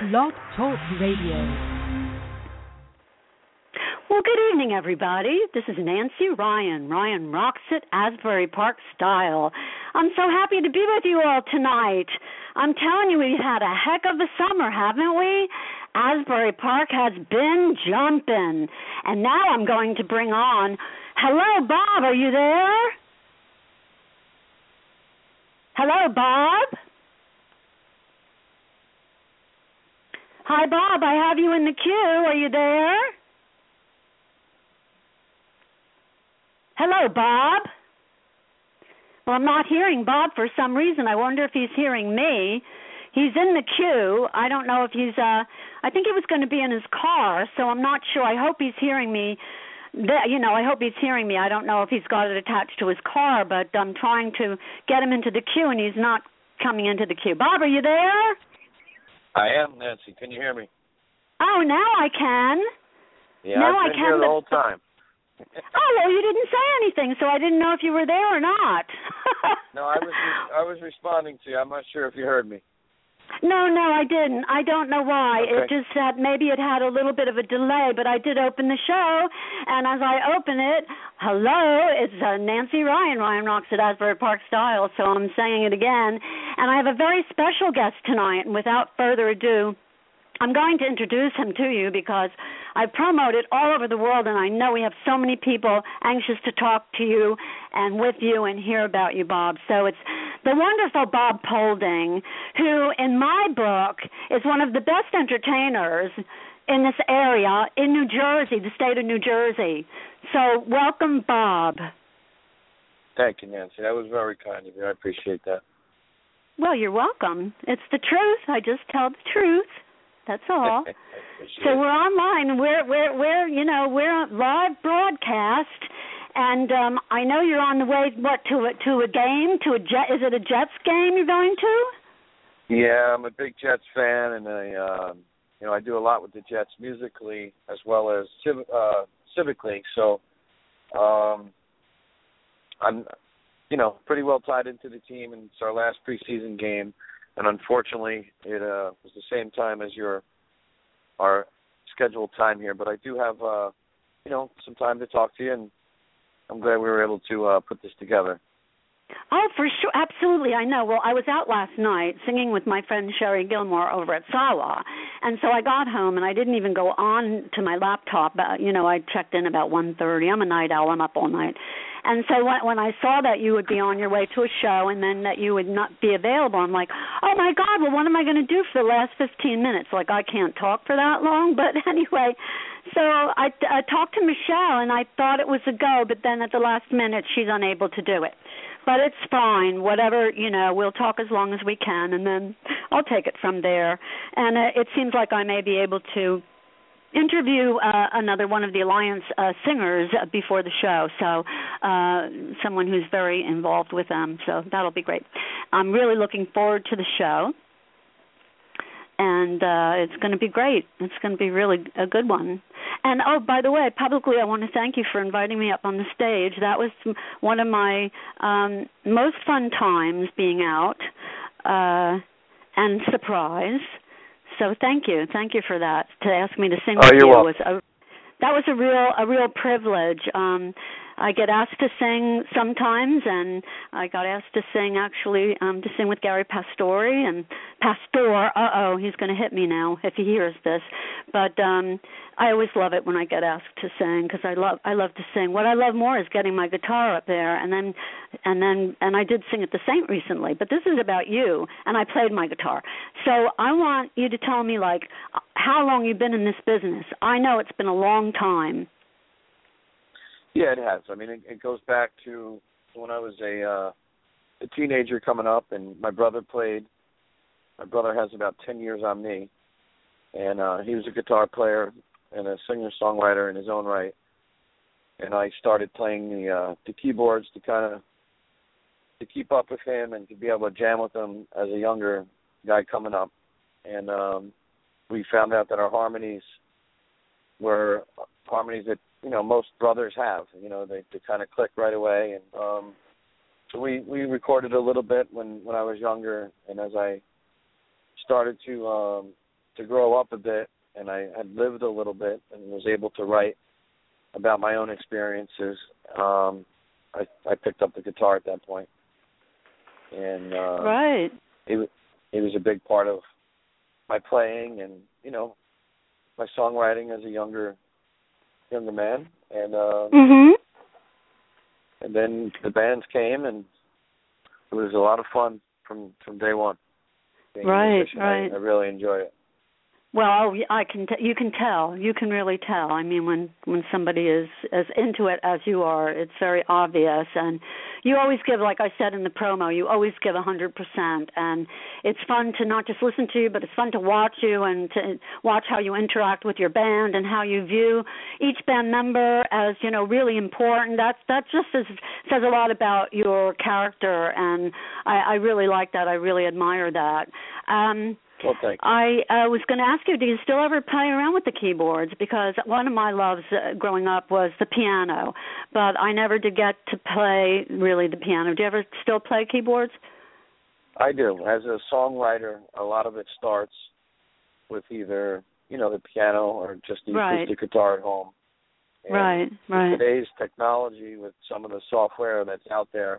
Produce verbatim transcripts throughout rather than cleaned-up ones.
Blog Talk Radio. Well, good evening, everybody. This is Nancy Ryan. Ryan rocks it Asbury Park style. I'm so happy to be with you all tonight. I'm telling you, we've had a heck of a summer, haven't we? Asbury Park has been jumping. And now I'm going to bring on, hello, Bob, are you there? Hello, Bob? Hi, Bob, I have you in the queue. Are you there? Hello, Bob. Well, I'm not hearing Bob for some reason. I wonder if he's hearing me. He's in the queue. I don't know if he's, uh, I think he was going to be in his car, so I'm not sure. I hope he's hearing me. You know, I hope he's hearing me. I don't know if he's got it attached to his car, but I'm trying to get him into the queue, and he's not coming into the queue. Bob, are you there? I am, Nancy. Can you hear me? Oh, now I can. Yeah, now I've been I can, here the but... whole time. Oh, well, you didn't say anything, so I didn't know if you were there or not. No, I was I was responding to you. I'm not sure if you heard me. No, no, I didn't. I don't know why. Okay. It just that maybe it had a little bit of a delay, but I did open the show, and as I open it, hello, it's uh, Nancy Ryan. Ryan rocks at Asbury Park style, so I'm saying it again. And I have a very special guest tonight, and without further ado, I'm going to introduce him to you because I promote it all over the world, and I know we have so many people anxious to talk to you and with you and hear about you, Bob. So it's the wonderful Bob Polding, who, in my book, is one of the best entertainers in this area in New Jersey, the state of New Jersey. So welcome, Bob. Thank you, Nancy. That was very kind of you. I appreciate that. Well, you're welcome. It's the truth. I just tell the truth. That's all. So we're online. We're we're we're you know we're on live broadcast, and um, I know you're on the way. What to a to a game? To a jet? Is it a Jets game you're going to? Yeah, I'm a big Jets fan, and I um, you know I do a lot with the Jets musically as well as civ- uh, civically. So um, I'm you know pretty well tied into the team, and it's our last preseason game. And unfortunately, it uh, was the same time as your our scheduled time here. But I do have, uh, you know, some time to talk to you, and I'm glad we were able to uh, put this together. Oh, for sure. Absolutely. I know. Well, I was out last night singing with my friend Sherry Gilmore over at Sawa. And so I got home, and I didn't even go on to my laptop. Uh, you know, I checked in about one thirty. I'm a night owl. I'm up all night. And so when, when I saw that you would be on your way to a show and then that you would not be available, I'm like, oh, my God, well, what am I going to do for the last fifteen minutes? Like, I can't talk for that long. But anyway, so I, I talked to Michelle, and I thought it was a go, but then at the last minute, she's unable to do it. But it's fine, whatever, you know, we'll talk as long as we can, and then I'll take it from there. And uh, it seems like I may be able to interview uh, another one of the Alliance uh, singers before the show, so uh, someone who's very involved with them, so that'll be great. I'm really looking forward to the show, and uh, it's going to be great. It's going to be really a good one. And, oh, by the way, publicly I want to thank you for inviting me up on the stage. That was one of my um, most fun times being out, uh, and surprise. So thank you. Thank you for that, to ask me to sing oh, with you're you. welcome. Was a, that was a real a real privilege. Um, I get asked to sing sometimes, and I got asked to sing, actually, um, to sing with Gary Pastore. And Pastor, uh-oh, he's going to hit me now if he hears this. But um, I always love it when I get asked to sing because I love I love to sing. What I love more is getting my guitar up there, and then and then and I did sing at the Saint recently. But this is about you, and I played my guitar. So I want you to tell me, like, how long you've been in this business. I know it's been a long time. Yeah, it has. I mean, it, it goes back to when I was a uh, a teenager coming up, and my brother played. My brother has about ten years on me, and uh, he was a guitar player and a singer-songwriter in his own right. And I started playing the uh, the keyboards to kind of to keep up with him and to be able to jam with him as a younger guy coming up. And um, we found out that our harmonies were harmonies that, you know, most brothers have. You know, they, they kind of click right away. And um, so we, we recorded a little bit when, when I was younger, and as I started to um, to grow up a bit, and I had lived a little bit and was able to write about my own experiences, um, I, I picked up the guitar at that point. And uh, right. it, it was a big part of my playing and, you know, my songwriting as a younger younger man. And uh, mm-hmm. and then the bands came, and it was a lot of fun from, from day one. Being right, a musician, right. I, I really enjoy it. Well, I can. T- you can tell. You can really tell. I mean, when when somebody is as into it as you are, it's very obvious. And you always give, like I said in the promo, you always give a hundred percent. And it's fun to not just listen to you, but it's fun to watch you and to watch how you interact with your band and how you view each band member as, you know, really important. That's that just is, says a lot about your character, and I, I really like that. I really admire that. Um, Well, thank you. I uh, was going to ask you, do you still ever play around with the keyboards? Because one of my loves uh, growing up was the piano, but I never did get to play really the piano. Do you ever still play keyboards? I do. As a songwriter, a lot of it starts with either, you know, the piano or just the right. acoustic guitar at home. And right, right. with today's technology, with some of the software that's out there,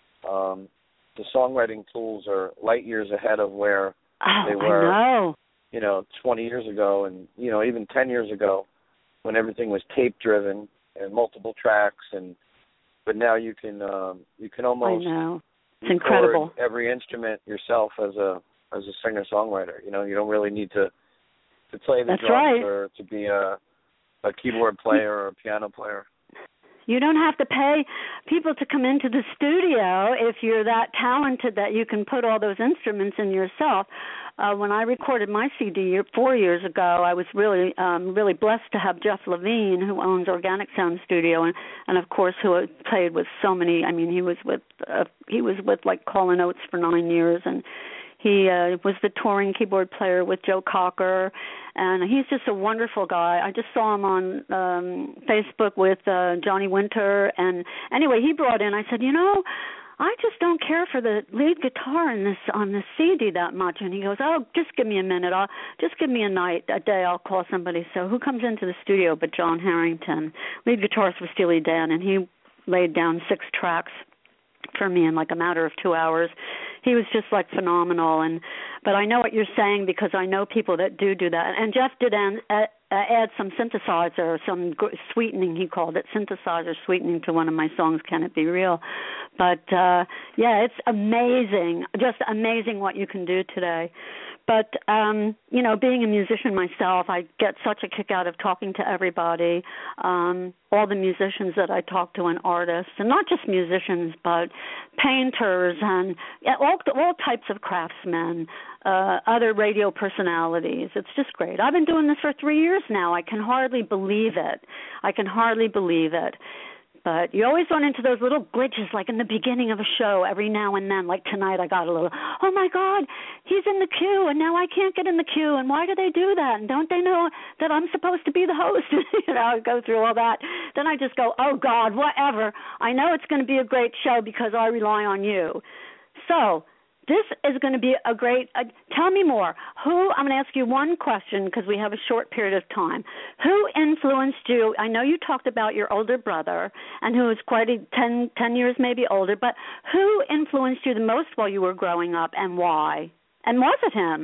um, the songwriting tools are light years ahead of where Oh, they were, I know. you know, twenty years ago, and, you know, even ten years ago, when everything was tape-driven and multiple tracks, and but now you can um, you can almost I know. It's record incredible. every instrument yourself as a as a singer-songwriter. You know, you don't really need to to play the That's drums right. or to be a a keyboard player or a piano player. You don't have to pay people to come into the studio if you're that talented that you can put all those instruments in yourself. Uh, when I recorded my C D four years ago, I was really, um, really blessed to have Jeff Levine, who owns Organic Sound Studio, and, and of course, who had played with so many. I mean, he was with uh, he was with like Call and Oates for nine years, and he uh, was the touring keyboard player with Joe Cocker, and he's just a wonderful guy. I just saw him on um, Facebook with uh, Johnny Winter, and anyway, he brought in, I said, you know, I just don't care for the lead guitar in this on this C D that much. And he goes, oh, just give me a minute. I'll just give me a night, a day. I'll call somebody. So who comes into the studio but John Harrington, lead guitarist for Steely Dan, and he laid down six tracks for me in like a matter of two hours. He was just like phenomenal. And but I know what you're saying because I know people that do do that. And Jeff did add, add some synthesizer, some sweetening, he called it, synthesizer sweetening to one of my songs, Can It Be Real? But uh, yeah, it's amazing, just amazing what you can do today. But, um, you know, being a musician myself, I get such a kick out of talking to everybody, um, all the musicians that I talk to and artists, and not just musicians, but painters and all, all types of craftsmen, uh, other radio personalities. It's just great. I've been doing this for three years now. I can hardly believe it. I can hardly believe it. But you always run into those little glitches, like in the beginning of a show every now and then. Like tonight I got a little, oh, my God, he's in the queue, and now I can't get in the queue, and why do they do that? And don't they know that I'm supposed to be the host? you know, I go through all that. Then I just go, oh, God, whatever. I know it's going to be a great show because I rely on you. So this is going to be a great, uh, tell me more. Who, I'm going to ask you one question because we have a short period of time. Who influenced you? I know you talked about your older brother and who is quite a, ten, ten years maybe older, but who influenced you the most while you were growing up and why? And was it him?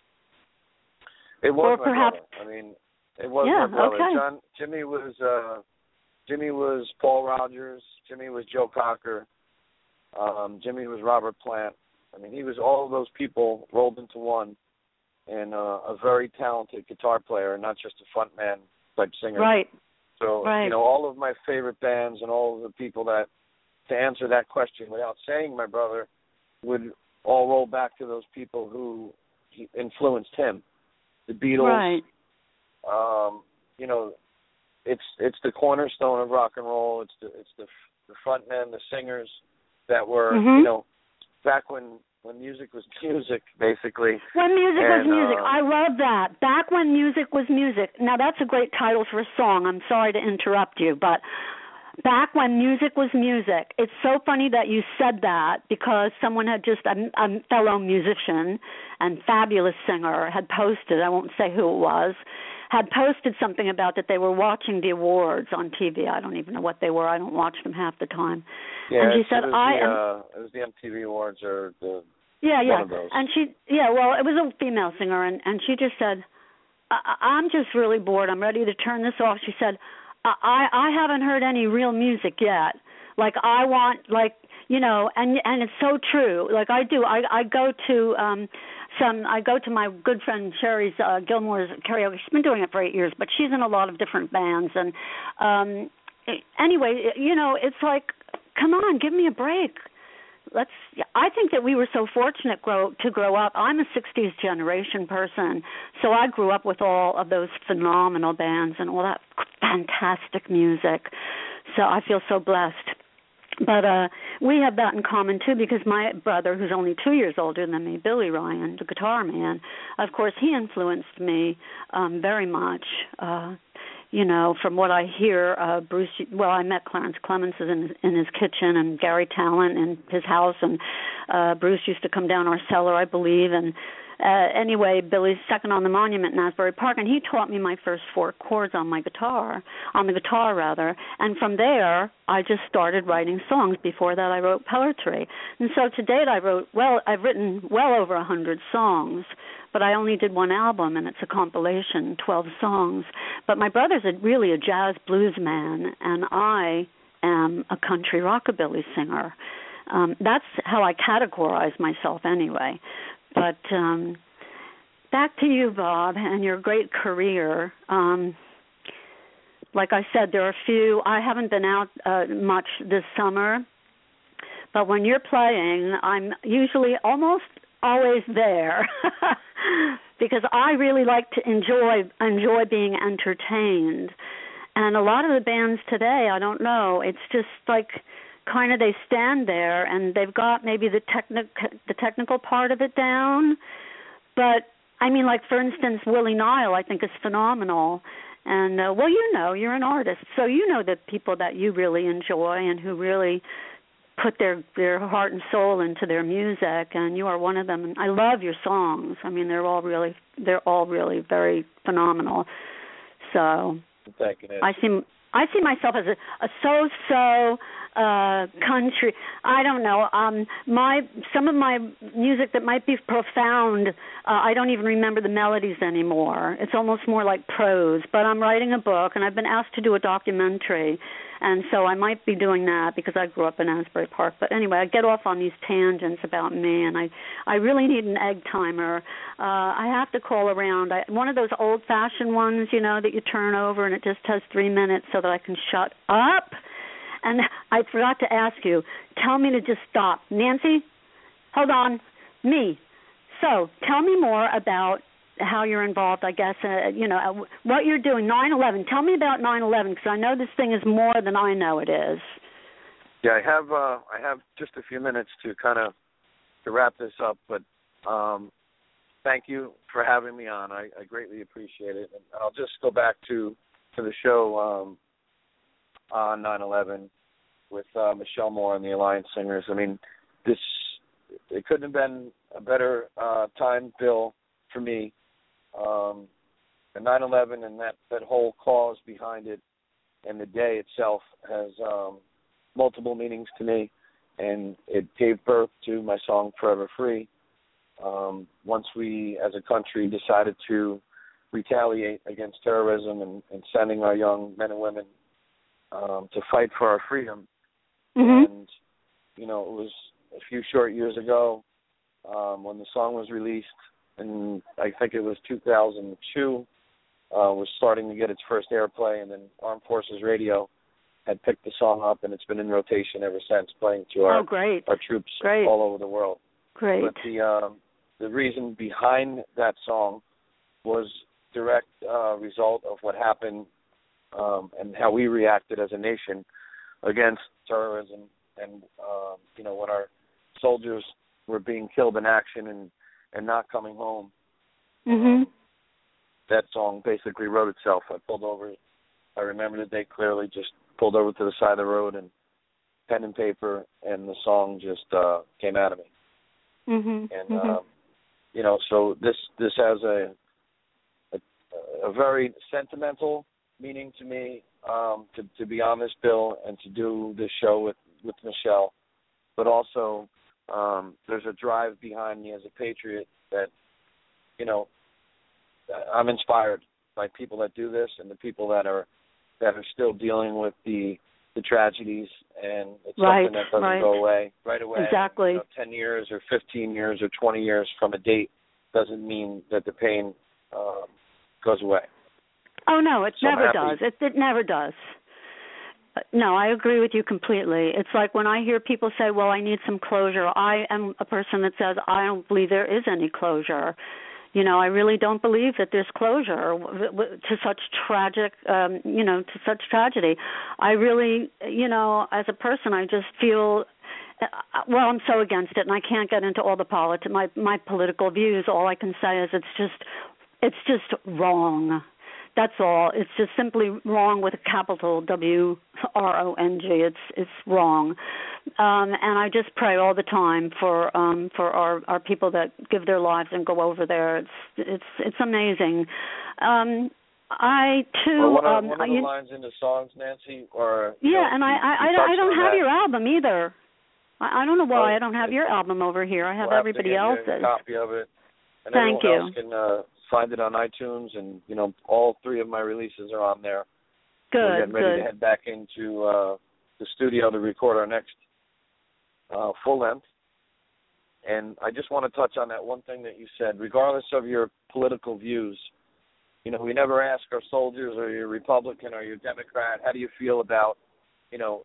It was or my perhaps, brother. I mean, it was yeah, my brother. Okay. John, Jimmy was uh, Jimmy was Paul Rogers. Jimmy was Joe Cocker. Um, Jimmy was Robert Plant. I mean, he was all of those people rolled into one, and uh, a very talented guitar player, not just a frontman type singer. Right. So, right. you know, all of my favorite bands and all of the people that, to answer that question without saying my brother, would all roll back to those people who influenced him. The Beatles. Right. Um, you know, it's it's the cornerstone of rock and roll. It's the it's the the frontmen, the singers that were, mm-hmm. you know, back when, when music was music, basically. When music and, was music. Uh, I love that. Back when music was music. Now, that's a great title for a song. I'm sorry to interrupt you, but back when music was music. It's so funny that you said that because someone had just, a, a fellow musician and fabulous singer had posted, I won't say who it was, had posted something about that they were watching the awards on T V. I don't even know what they were. I don't watch them half the time. Yeah, and she said, it was I the, am... Uh, it was the M T V Awards or the... Yeah, yeah. One of those. And she, yeah, well, it was a female singer, and, and she just said, I, I'm just really bored. I'm ready to turn this off. She said, I, I haven't heard any real music yet. Like, I want, like, you know, and and it's so true. Like, I do. I, I go to um, some, I go to my good friend Sherry uh, Gilmore's karaoke. She's been doing it for eight years, but she's in a lot of different bands. And um, anyway, you know, it's like, come on, give me a break. Let's. I think that we were so fortunate grow, to grow up. I'm a sixties generation person, so I grew up with all of those phenomenal bands and all that fantastic music. So I feel so blessed. But uh, we have that in common, too, because my brother, who's only two years older than me, Billy Ryan, the guitar man, of course, he influenced me um, very much. Uh, you know, from what I hear, uh, Bruce, well, I met Clarence Clemens in, in his kitchen and Gary Talent in his house, and uh, Bruce used to come down our cellar, I believe, and Uh, anyway, Billy's second on the monument in Asbury Park, and he taught me my first four chords on my guitar, on the guitar rather, and from there I just started writing songs. Before that I wrote poetry, and so to date I wrote, well, I've written well over a hundred songs, but I only did one album, and it's a compilation, twelve songs. But my brother's a, really a jazz blues man, and I am a country rockabilly singer. Um, that's how I categorize myself anyway. But um, back to you, Bob, and your great career. Um, like I said, there are a few. I haven't been out uh, much this summer, but when you're playing, I'm usually almost always there because I really like to enjoy enjoy being entertained. And a lot of the bands today, I don't know, it's just like kind of they stand there and they've got maybe the technic the technical part of it down, but I mean, like for instance, Willie Nile, I think is phenomenal. And uh, well, you know, you're an artist, so you know the people that you really enjoy and who really put their their heart and soul into their music, and you are one of them. And I love your songs. I mean, they're all really they're all really very phenomenal. So thank you, Nancy. I see I see myself as a, a so-so uh, country. I don't know. Um, my some of my music that might be profound, uh, I don't even remember the melodies anymore. It's almost more like prose. But I'm writing a book, and I've been asked to do a documentary, and so I might be doing that because I grew up in Asbury Park. But anyway, I get off on these tangents about me, and I, I really need an egg timer. Uh, I have to call around. I, one of those old-fashioned ones, you know, that you turn over, and it just has three minutes so that I can shut up. And I forgot to ask you, tell me to just stop. Nancy, hold on, me. So tell me more about how you're involved, I guess, uh, you know, what you're doing, nine eleven. Tell me about nine eleven, because I know this thing is more than I know it is. Yeah, I have uh, I have just a few minutes to kind of to wrap this up, but um, thank you for having me on. I, I greatly appreciate it. And I'll just go back to, to the show um, on nine eleven with uh, Michelle Moore and the Alliance Singers. I mean, this it couldn't have been a better uh, time, Bill, for me. Um, the nine eleven and that, that whole cause behind it and the day itself has um, multiple meanings to me, and it gave birth to my song Forever Free. Um, once we, as a country, decided to retaliate against terrorism and, and sending our young men and women um, to fight for our freedom. Mm-hmm. And, you know, it was a few short years ago um, when the song was released, and I think it was two thousand two, uh, was starting to get its first airplay, and then Armed Forces Radio had picked the song up, and it's been in rotation ever since, playing to our, oh, great. our troops great. all over the world. Great. But the um, the reason behind that song was direct uh, result of what happened um, and how we reacted as a nation against terrorism, and um, you know, when our soldiers were being killed in action and, and not coming home. Mm-hmm. That song basically wrote itself. I pulled over I remember the day clearly. Just pulled over to the side of the road and pen and paper, and the song just uh, came out of me. Mm-hmm. And mm-hmm. um, you know, so this this has a a, a very sentimental meaning to me, um, to to be on this bill and to do this show with with Michelle, but also um, there's a drive behind me as a patriot that, you know, I'm inspired by people that do this and the people that are that are still dealing with the the tragedies, and it's right, something that doesn't right. go away right away. Exactly. You know, ten years or fifteen years or twenty years from a date doesn't mean that the pain um, goes away. Oh no, it so never does. It it never does. No, I agree with you completely. It's like when I hear people say, well, I need some closure, I am a person that says, I don't believe there is any closure. You know, I really don't believe that there's closure to such tragic, um, you know, to such tragedy. I really, you know, as a person, I just feel, well, I'm so against it, and I can't get into all the politics, my my political views. All I can say is it's just, it's just wrong. That's all. It's just simply wrong with a capital W R O N G. It's it's wrong, um, and I just pray all the time for um, for our, our people that give their lives and go over there. It's it's it's amazing. Um, I too. Well, one of, um, one of the you, lines in the songs, Nancy, or yeah, know, and you, I I, you I don't, I don't have that. your album either. I, I don't know why oh, I don't have your album over here. I have we'll everybody have else's. You a copy of it. And Thank everyone you. else can uh, find it on iTunes, and you know all three of my releases are on there. Good, We're getting ready good. to head back into uh, the studio to record our next uh, full length. And I just want to touch on that one thing that you said. Regardless of your political views, you know, we never ask our soldiers, are you Republican, or you Democrat, how do you feel about, you know,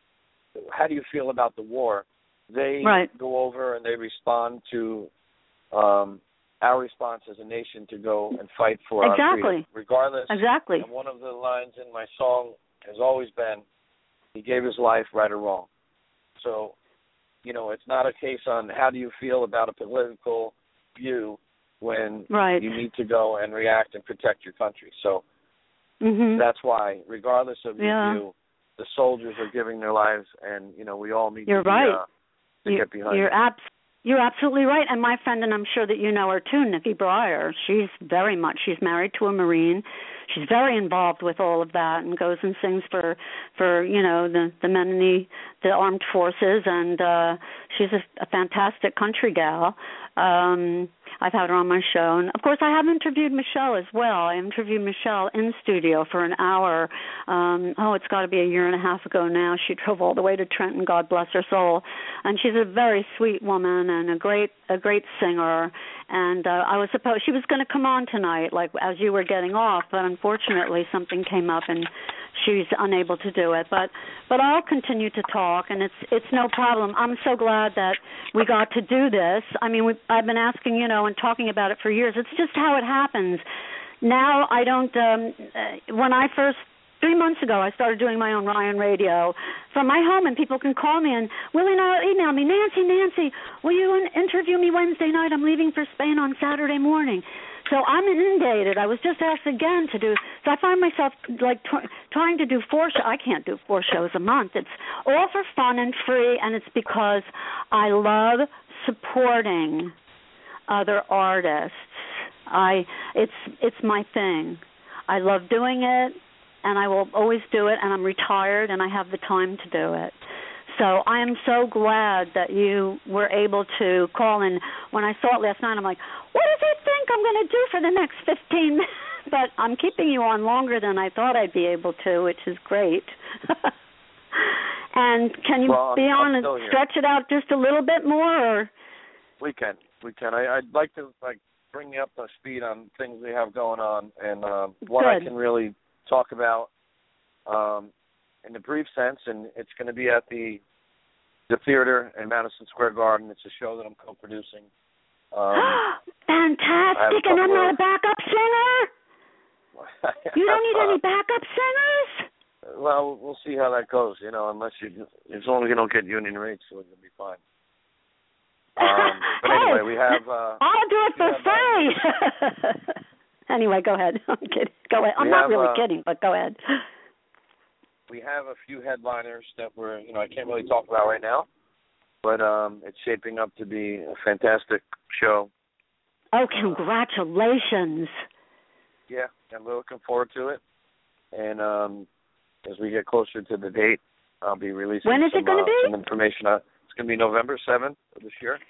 how do you feel about the war? They right. go over and they respond to um, our response as a nation to go and fight for exactly. our freedom. Regardless. Exactly. And one of the lines in my song has always been, he gave his life right or wrong. So, you know, it's not a case on how do you feel about a political view when right. you need to go and react and protect your country. So mm-hmm. that's why, regardless of your yeah. view, the soldiers are giving their lives, and, you know, we all need You're to, be, right. uh, to you, get behind you're it. abs- You're absolutely right. And my friend, and I'm sure that you know her too, Nikki Breyer, she's very much, she's married to a Marine. She's very involved with all of that and goes and sings for, for you know, the, the men in the, the armed forces. And uh, she's a, a fantastic country gal. Um, I've had her on my show. And, of course, I have interviewed Michelle as well. I interviewed Michelle in studio for an hour. Um, oh, it's got to be a year and a half ago now. She drove all the way to Trenton, God bless her soul. And she's a very sweet woman and a great a great singer. And uh, I was supposed she was going to come on tonight, like as you were getting off, but unfortunately something came up and she's unable to do it. But but I'll continue to talk, and it's it's no problem. I'm so glad that we got to do this. I mean, we, I've been asking, you know, and talking about it for years. It's just how it happens. Now I don't. Um, uh, when I first. Three months ago, I started doing my own Ryan Radio from my home, and people can call me and will email me, Nancy, Nancy, will you interview me Wednesday night? I'm leaving for Spain on Saturday morning. So I'm inundated. I was just asked again to do, so I find myself like t- trying to do four shows. I can't do four shows a month. It's all for fun and free, and it's because I love supporting other artists. I it's it's my thing. I love doing it. And I will always do it, and I'm retired, and I have the time to do it. So I am so glad that you were able to call in. When I saw it last night, I'm like, what does he think I'm going to do for the next fifteen minutes? But I'm keeping you on longer than I thought I'd be able to, which is great. And can you well, be on I'm and stretch it out just a little bit more? Or? We can. We can. I, I'd like to like bring you up to speed on things we have going on, and uh, what Good. I can really talk about um, in the brief sense, and it's going to be at the the theater in Madison Square Garden. It's a show that I'm co-producing. Um, Fantastic! And I'm not a backup singer? You don't need any backup singers? Well, we'll see how that goes, you know, unless you, as long as you don't get union rates, so it'll be fine. Um, but hey, anyway, we have... Uh, I'll do it for free! Anyway, go ahead. I'm kidding. Go ahead. I'm we not have, really uh, kidding, but go ahead. we have a few headliners that we're, you know, I can't really talk about right now, but um, it's shaping up to be a fantastic show. Oh, congratulations. Yeah, I'm looking forward to it. And um, as we get closer to the date, I'll be releasing when is some, it going to uh, be? some information. Uh, it's going to be November seventh of this year.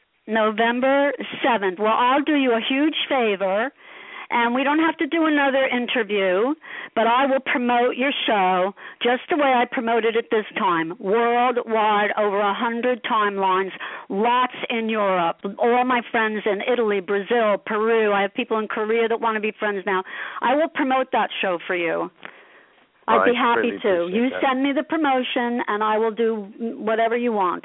November seventh. Well, I'll do you a huge favor, and we don't have to do another interview, but I will promote your show just the way I promoted it this time, worldwide, over a hundred timelines, lots in Europe, all my friends in Italy, Brazil, Peru. I have people in Korea that want to be friends now. I will promote that show for you. I'd oh, be happy to. You that. send me the promotion, and I will do whatever you want.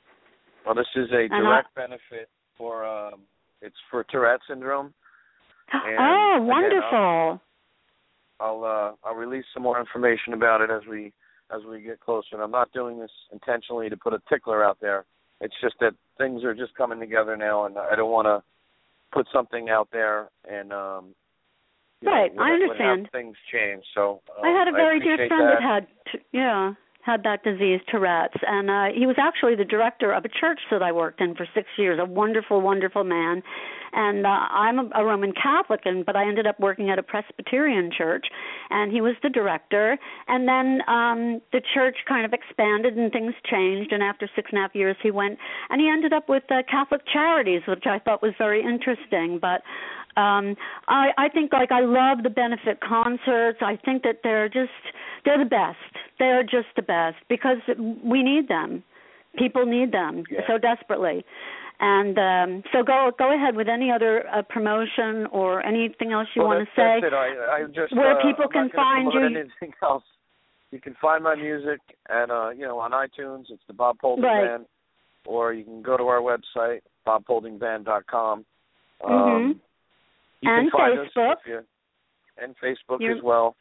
Well, this is a direct I, benefit for, um, it's for Tourette syndrome. And oh, again, wonderful! I'll I'll, uh, I'll release some more information about it as we as we get closer. And I'm not doing this intentionally to put a tickler out there. It's just that things are just coming together now, and I don't want to put something out there and um, right. know, I would, understand. would have things change. So um, I had a very I dear friend that. that had t- yeah. had that disease, Tourette's, and uh, he was actually the director of a church that I worked in for six years, a wonderful, wonderful man. And uh, I'm a, a Roman Catholic, and but I ended up working at a Presbyterian church, and he was the director. And then um, the church kind of expanded and things changed, and after six and a half years he went, and he ended up with uh, Catholic Charities, which I thought was very interesting. But Um, I, I think, like, I love the benefit concerts. I think that they're just, they're the best. They're just the best because we need them. People need them yeah. so desperately. And um, so go go ahead with any other uh, promotion or anything else you well, want to say. That's it. I, I just, where uh, people I'm can find you. Anything else. You can find my music at, uh, you know, on iTunes. It's the Bob Polding right. Band. Or you can go to our website, bob polding band dot com. Um, mm-hmm. You and can find Facebook. Us if you, and Facebook You're, as well.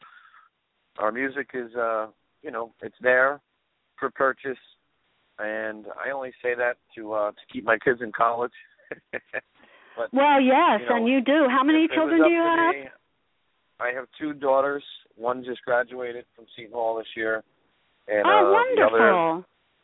Our music is, uh, you know, it's there for purchase, and I only say that to uh, to keep my kids in college. but, well, yes, you know, and you do. How many children do you have? Me, I have two daughters. One just graduated from Seton Hall this year, and oh, uh, wonderful. the other,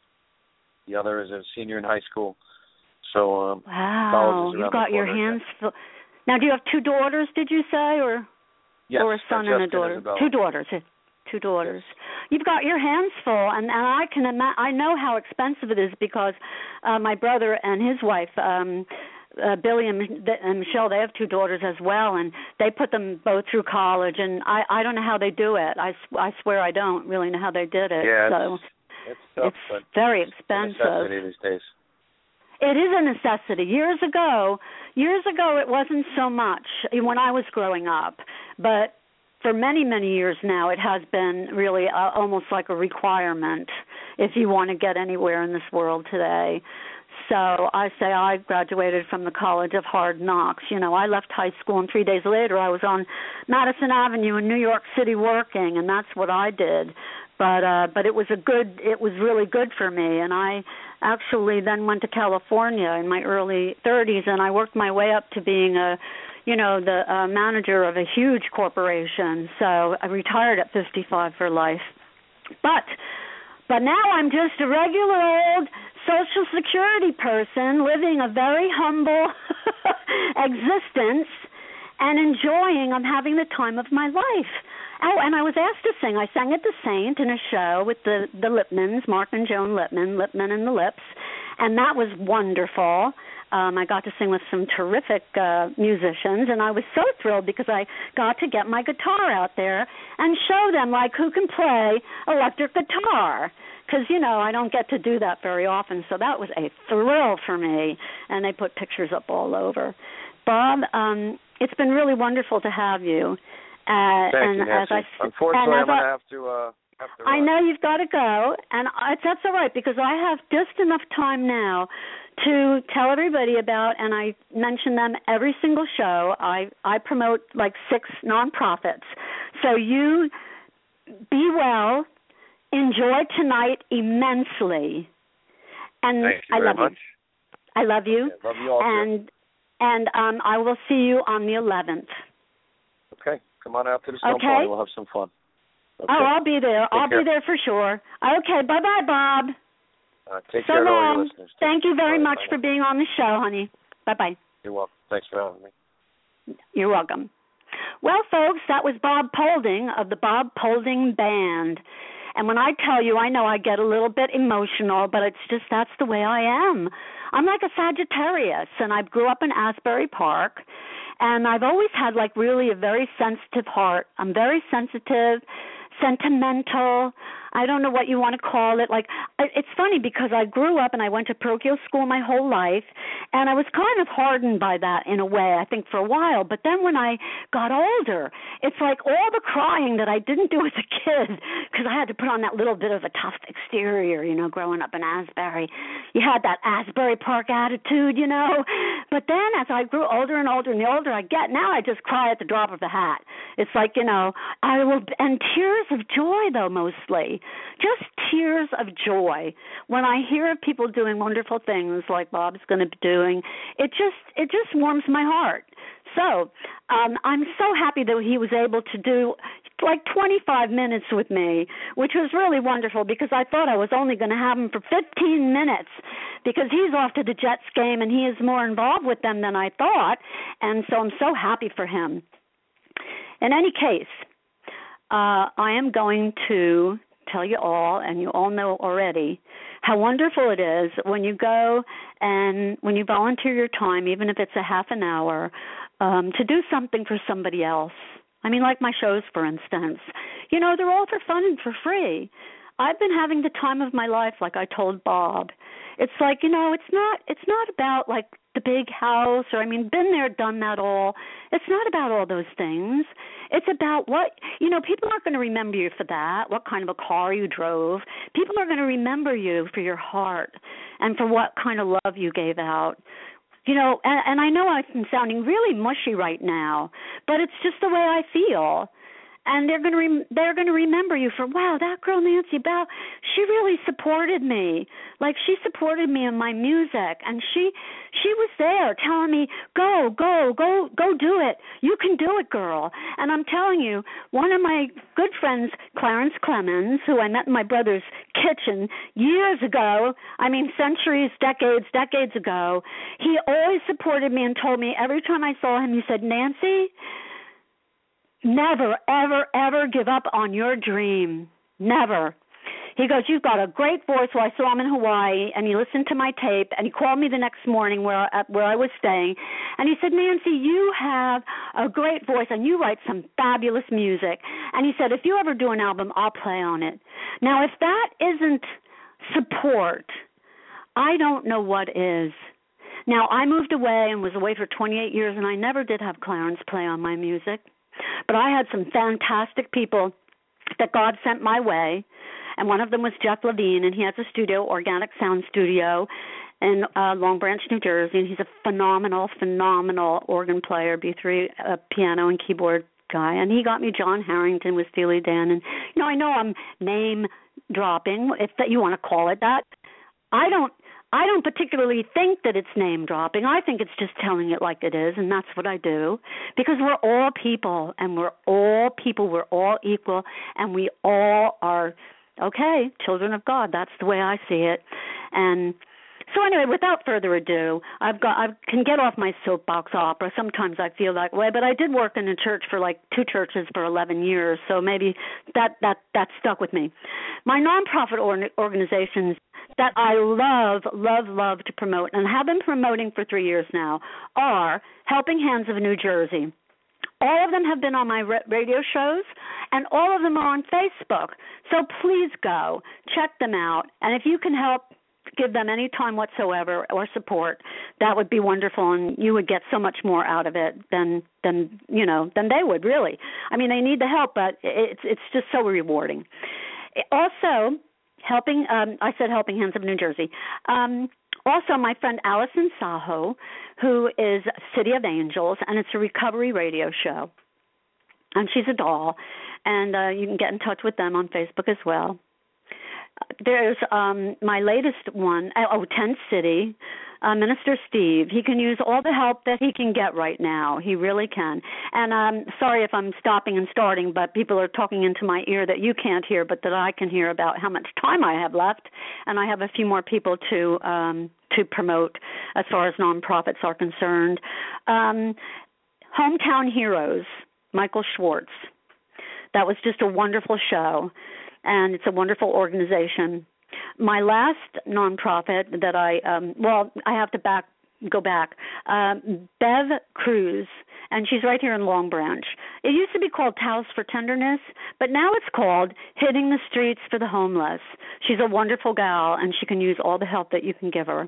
the other is a senior in high school. So um, wow, college is you've got your hands full. Now, do you have two daughters, did you say, or yes, or a son and a daughter? And two daughters. Two daughters. Yes. You've got your hands full, and, and I can ima- I know how expensive it is because uh, my brother and his wife, um, uh, Billy and, and Michelle, they have two daughters as well, and they put them both through college, and I, I don't know how they do it. I, I swear I don't really know how they did it. Yeah, so it's, it's, tough, it's but very it's expensive. a necessity these days. It is a necessity. Years ago, years ago it wasn't so much when I was growing up, but for many, many years now it has been really uh, almost like a requirement if you want to get anywhere in this world today. So I say I graduated from the College of Hard Knocks. You know, I left high school and three days later I was on Madison Avenue in New York City working, and that's what I did. But uh, but it was a good, it was really good for me, and I actually then went to California in my early thirties, and I worked my way up to being a, you know, the uh, manager of a huge corporation. So I retired at fifty-five for life. But but now I'm just a regular old Social Security person living a very humble existence and enjoying, I'm having the time of my life. Oh, and I was asked to sing. I sang at the Saint in a show with the, the Lipmans, Mark and Joan Lipman, Lipman and the Lips, and that was wonderful. Um, I got to sing with some terrific uh, musicians, and I was so thrilled because I got to get my guitar out there and show them, like, who can play electric guitar. Because, you know, I don't get to do that very often, so that was a thrill for me, and they put pictures up all over. Bob, um, it's been really wonderful to have you. Uh, Thank and you, Nancy. as I, Unfortunately, I'm going to I, have to, uh, have to I run. know you've got to go, and I, that's all right, because I have just enough time now to tell everybody about, and I mention them every single show. I, I promote like six nonprofits. So you be well, enjoy tonight immensely. And Thank you I very love much. you. I love you. Yeah, love you all and too. and um, I will see you on the eleventh. Okay. Come on out to the Stone Okay. Party. We'll have some fun. Okay. Oh, I'll be there. Take I'll care. be there for sure. Okay, bye-bye, Bob. Uh, take so care to all long. your listeners. Thank you very Bye. much Bye. for being on the show, honey. Bye-bye. You're welcome. Thanks for having me. You're welcome. Well, folks, that was Bob Polding of the Bob Polding Band. And when I tell you, I know I get a little bit emotional, but it's just that's the way I am. I'm like a Sagittarius, and I grew up in Asbury Park, and I've always had like really a very sensitive heart. I'm very sensitive, sentimental. I don't know what you want to call it. Like, it's funny because I grew up and I went to parochial school my whole life, and I was kind of hardened by that in a way, I think, for a while. But then when I got older, it's like all the crying that I didn't do as a kid, because I had to put on that little bit of a tough exterior, you know, growing up in Asbury. You had that Asbury Park attitude, you know. But then as I grew older and older, and the older I get, now I just cry at the drop of a hat. It's like, you know, I will, and tears of joy, though, mostly. Just tears of joy when I hear of people doing wonderful things like Bob's going to be doing. It just it just warms my heart. So um, I'm so happy that he was able to do like twenty-five minutes with me, which was really wonderful because I thought I was only going to have him for fifteen minutes because he's off to the Jets game and he is more involved with them than I thought, and so I'm so happy for him. In any case, uh, I am going to tell you all, and you all know already, how wonderful it is when you go and when you volunteer your time, even if it's a half an hour, um, to do something for somebody else. I mean, like my shows, for instance. You know, they're all for fun and for free. I've been having the time of my life, like I told Bob. It's like, you know, it's not it's not about, like, the big house or, I mean, been there, done that all. It's not about all those things. It's about what, you know, people aren't going to remember you for that, what kind of a car you drove. People are going to remember you for your heart and for what kind of love you gave out. You know, and, and I know I'm sounding really mushy right now, but it's just the way I feel. And they're going to rem- they're going to remember you for, wow, that girl Nancy Bell, she really supported me. Like, she supported me in my music, and she she was there telling me, go, go, go, go do it. You can do it, girl. And I'm telling you, one of my good friends, Clarence Clemens, who I met in my brother's kitchen years ago, I mean centuries, decades, decades ago, he always supported me and told me every time I saw him, he said, Nancy, never, ever, ever give up on your dream. Never. He goes, you've got a great voice. Well, I saw him in Hawaii, and he listened to my tape, and he called me the next morning where I, where I was staying, and he said, Nancy, you have a great voice, and you write some fabulous music. And he said, if you ever do an album, I'll play on it. Now, if that isn't support, I don't know what is. Now, I moved away and was away for twenty-eight years, and I never did have Clarence play on my music. But I had some fantastic people that God sent my way, and one of them was Jeff Levine, and he has a studio, Organic Sound Studio, in uh, Long Branch, New Jersey, and he's a phenomenal, phenomenal organ player, B three uh, piano and keyboard guy, and he got me John Harrington with Steely Dan, and, you know, I know I'm name-dropping, if that you want to call it that. I don't I don't particularly think that it's name-dropping. I think it's just telling it like it is, and that's what I do. Because we're all people, and we're all people. We're all equal, and we all are, okay, children of God. That's the way I see it. And so anyway, without further ado, I've got I can get off my soapbox opera. Sometimes I feel that way, but I did work in a church for like two churches for eleven years, so maybe that, that, that stuck with me. My nonprofit or- organizations that I love, love, love to promote, and have been promoting for three years now, are Helping Hands of New Jersey. All of them have been on my radio shows, and all of them are on Facebook. So please go, check them out, and if you can help give them any time whatsoever or support, that would be wonderful, and you would get so much more out of it than, than you know, than they would, really. I mean, they need the help, but it's it's just so rewarding. Also, Helping, um, I said Helping Hands of New Jersey. Um, also, my friend Allison Saho, who is City of Angels, and it's a recovery radio show. And she's a doll, and uh, you can get in touch with them on Facebook as well. There's um, my latest one, oh, Tent City, uh, Minister Steve. He can use all the help that he can get right now. He really can. And I'm sorry if I'm stopping and starting, but people are talking into my ear that you can't hear, but that I can hear about how much time I have left. And I have a few more people to um, to promote as far as nonprofits are concerned. Um, Hometown Heroes, Michael Schwartz. That was just a wonderful show, and it's a wonderful organization. My last nonprofit that I, um, well, I have to back go back, um, Bev Cruz, and she's right here in Long Branch. It used to be called Towels for Tenderness, but now it's called Hitting the Streets for the Homeless. She's a wonderful gal, and she can use all the help that you can give her.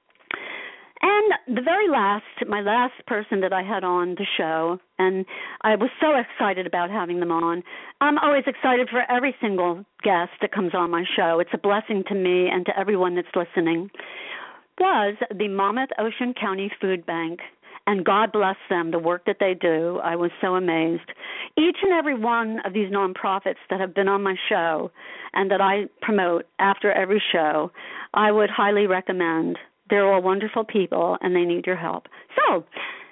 And the very last, my last person that I had on the show, and I was so excited about having them on. I'm always excited for every single guest that comes on my show. It's a blessing to me and to everyone that's listening. Was the Monmouth Ocean County Food Bank. And God bless them, the work that they do. I was so amazed. Each and every one of these nonprofits that have been on my show and that I promote after every show, I would highly recommend. They're all wonderful people, and they need your help. So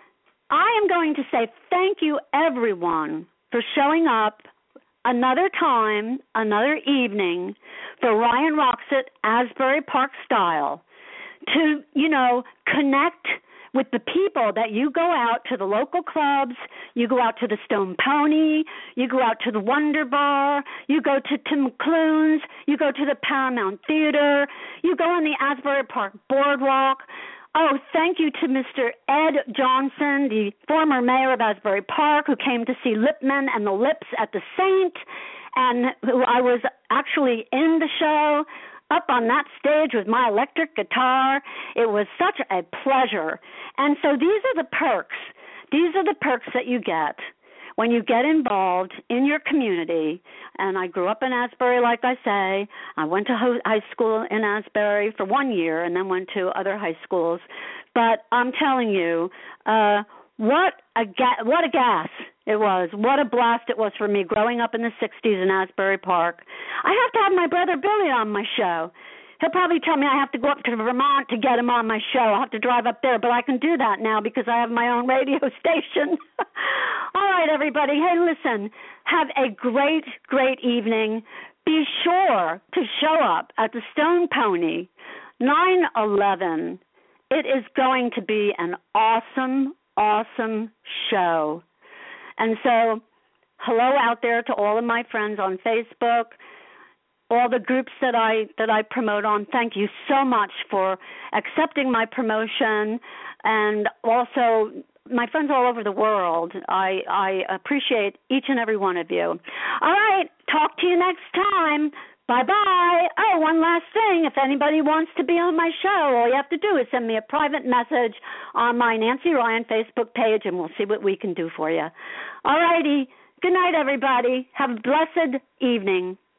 I am going to say thank you, everyone, for showing up another time, another evening for Ryan Rocks It Asbury Park Style to, you know, connect with the people that you go out to the local clubs, you go out to the Stone Pony, you go out to the Wonder Bar, you go to Tim McClune's, you go to the Paramount Theater, you go on the Asbury Park Boardwalk. Oh, thank you to Mister Ed Johnson, the former mayor of Asbury Park, who came to see Lipman and the Lips at the Saint, and who I was actually in the show, up on that stage with my electric guitar. It was such a pleasure. And so these are the perks. These are the perks that you get when you get involved in your community. And I grew up in Asbury, like I say. I went to high school in Asbury for one year and then went to other high schools. But I'm telling you, uh, what a ga- what a gas it was. What a blast it was for me growing up in the sixties in Asbury Park. I have to have my brother Billy on my show. He'll probably tell me I have to go up to Vermont to get him on my show. I'll have to drive up there, but I can do that now because I have my own radio station. All right, everybody. Hey, listen, have a great, great evening. Be sure to show up at the Stone Pony, nine eleven. It is going to be an awesome, awesome show. And so, hello out there to all of my friends on Facebook, all the groups that I that I promote on. Thank you so much for accepting my promotion, and also my friends all over the world. I, I appreciate each and every one of you. All right, talk to you next time. Bye-bye. Oh, one last thing. If anybody wants to be on my show, all you have to do is send me a private message on my Nancy Ryan Facebook page, and we'll see what we can do for you. All righty. Good night, everybody. Have a blessed evening.